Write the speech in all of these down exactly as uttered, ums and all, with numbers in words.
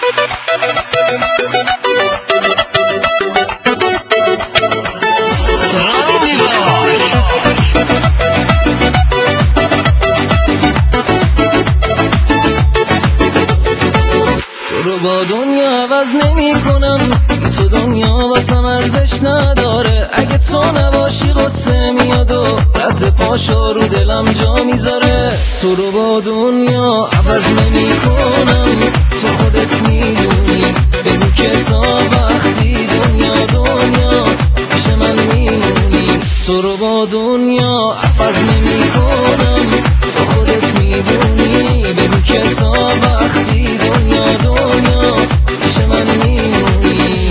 رو با دنیا عوض نمی کنم، تو دنیا واسم ارزش نداره. اگه تو نباشی قصه میاد و رد پاشا رو دلم جا میذاره. تو رو با دنیا عوض نمی کنم، تو خودت میدونی. بگو که تا وقتی دنیا دنیاست پیش من میمونی. تو رو با دنیا عوض نمی کنم، تو خودت میدونی. بگو که تا وقتی دنیا دنیاست پیش من میمونی.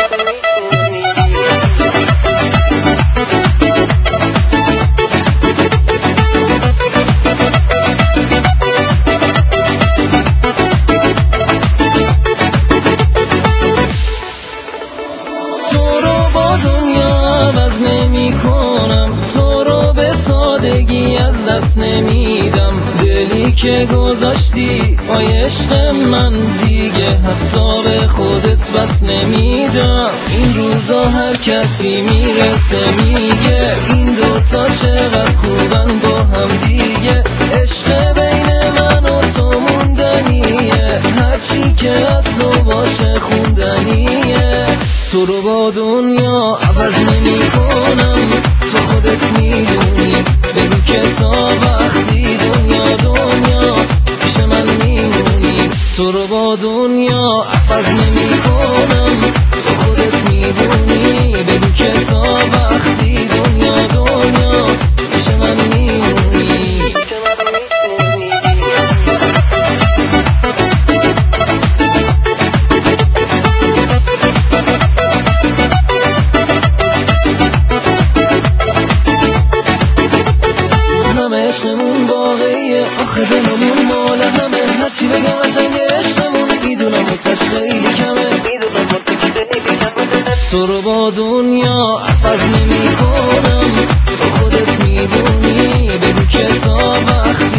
تو رو با دنیا عوض نمی کنم، تو رو به سادگی از دست نمیدم. دلی که گذاشتی پای عشق من دیگه حتی به خودت بس نمیدم. این روزا هر کسی میرسه میگه این دوتا چقدر خوبن با هم دیگه. عشق بین من و تو موندنیه، هرچی که از تو باشه خوندنیه. تو رو با دنیا عوض نمی کنم، تو خودت میدونی. بگو که تا وقتی دنیا دنیاست پیش من میمونی. تو رو با دنیا عوض نمی کنم، تو خودت میدونی. بگو که تا وقتی دنیا دنیاست پیش من میمونی. همه عشقمون واقعیه، آخه دلمون مال همه. هرچی بگم قشنگ عشقمون میدونم واسش خیلی کمه. تو رو با دنیا عوض نمی کنم، تو خودت میدونی. بگو که تا وقتی